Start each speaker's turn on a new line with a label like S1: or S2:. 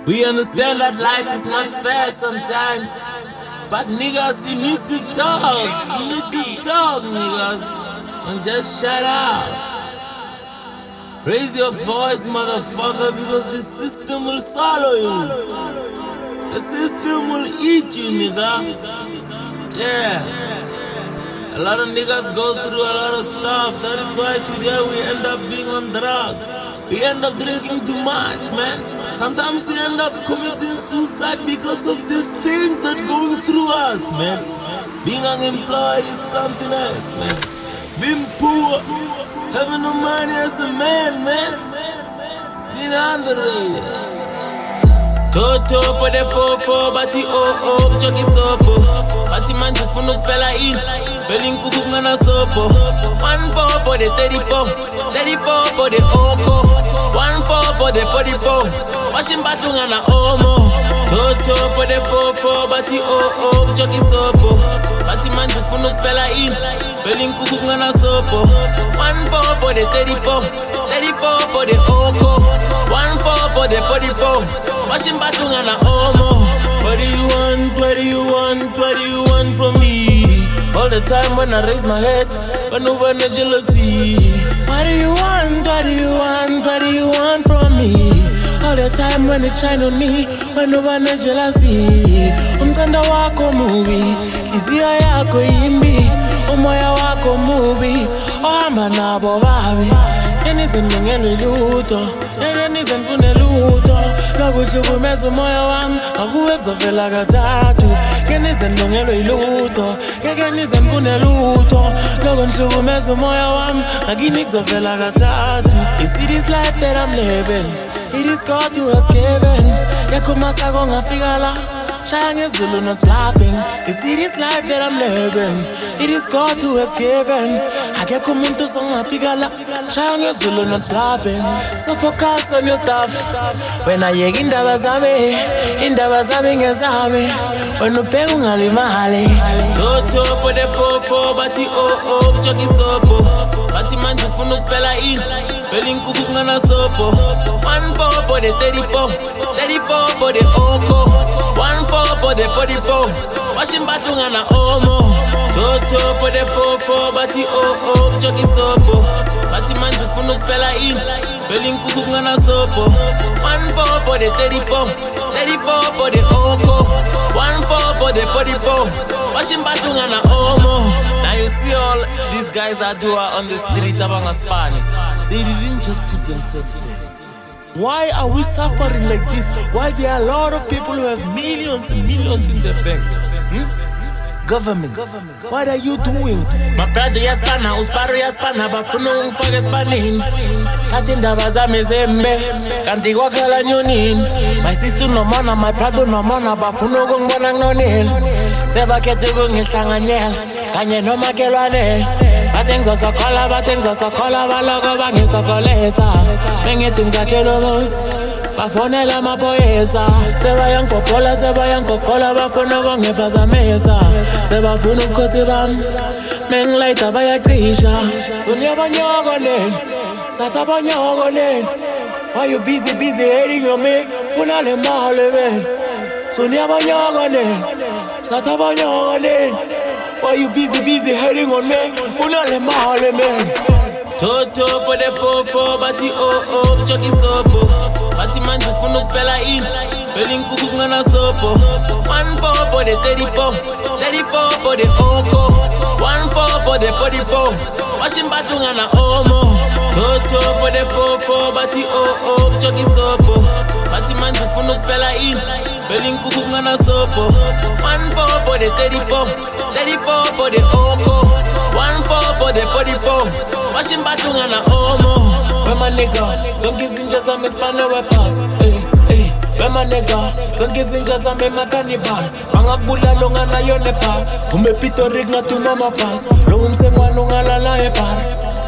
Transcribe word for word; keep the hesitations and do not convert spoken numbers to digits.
S1: We understand that life is not fair sometimes, but niggas, you need to talk. You need to talk, niggas, and just shut up. Raise your voice, motherfucker, because the system will swallow you. The system will eat you, nigga. Yeah. A lot of niggas go through a lot of stuff. That is why today we end up being on drugs. We end up drinking too much, man. Sometimes we end up committing suicide because of these things that going through us, man. Being unemployed is something else, man. Being poor, having no money as a man, man. It's been underrated. Toto for the four four, bati oh oh, jockey sopo. Bati manju funu fella in, feeling kuku ngana sopo. One four for the thirty-four, thirty-four for the oko. One four for the forty-four, washing bathroom ngana omo. Toto for the four four, bati oh oh, jockey sopo. Bati manju funu fella in, feeling kuku ngana sopo. One four for the thirty-four, thirty-four for the oko. One four for the forty-four. Washing bathroom and a omo. What do you want, what do you want, what do you want from me? All the time when I raise my head, but no one is jealousy. What do you want, what do you want, what do you want from me? All the time when it shine on me, when no one is jealousy. Umtanda wako movie, kizia yako imbi, umoya wako movie. Oh manabo babi, yenize ngengelo luto, yenize mfune luto. Nokuhlukumeza umoya wami akuwe kuzovela kathathu. Yenize ndongelo iluto, ngeke nize mfune luto. Nokuhlukumeza umoya wami akini kuzovela kathathu. You see this life that I'm living, it is God who has given. Yakho masako ngafika la, shaya ngezulu not laughing. You see this life that I'm living, it is God who has given. Akekho umuntu songafika la, shaya ngezulu not laughing. So focus on your stuff. When I yek indaba zami, indaba zami ngezami. When ubheka ungalimali. Toto for the four four, bati oh oh, jockey sopo. Bati manje ufuna ukufela in, feeling kuku ngana sopo. One four for the thirty-four, thirty-four for the oko. One four for the forty-four, washing bathroom ngana omo. Toto for the four four, bati oh oh, jockey sopo. Bati manje ufuna ukufela in, feeling kuku ngana sopo. One four for the thirty-four, thirty-four for the oko. One four for the forty-four, washing bathroom ngana omo. Now you see all these guys that do are on the street abanga Spanish. They didn't just put themselves there. Why are we suffering like this? Why there are a lot of people who have millions and millions in their bank? Hmm? Government, what are you doing? My brother yaspana, usparo yaspana, bafuno umfake spanin. Atinda bazame zembe, kanti wakala nyonin. My sister no mana, my brother no mana, bafuno gongwana nonin. Seba kete gongihlanganyela, kanye no makelwane. Batenza sokola, batenza sokola, balogo bangisokolesa. Bengithi ngizakhela umuzi, bafonela amaphoyisa. Sebayang popola, sebayang kokola, bafuna ukungiphazamisa. Sebafuna ubukhosi bami, mengilayitha bayacisha. Sonia banyokoleni, satha banyokoleni. Why you busy, busy hating on me? Funa le mali ben. Sonia banyokoleni, satha banyokoleni. Why you busy, busy hating on me? Funa le mali man. Toto for the four four, bati oh oh, jockey sopo. Bati manju funu fella in, feeling kuku ngana sopo. One four for the thirty-four, thirty-four for the oko. One four for the forty-four, washing bathroom ngana omo. Toto for the four four, bati oh oh, jockey sopo. Bati manju funu fella in, feeling kuku ngana sopo. One four for the thirty-four, thirty-four for the oko. One four for the forty-four, washing bathroom ngana omo. When my nigga, zonke izinja zami spanner weapons. Hey, hey. When my nigga, zonke izinja zami makanibal. Mangakubulala ngana yone par. Umepita rig na tumama pass. Lo umsengwana ungalala epar.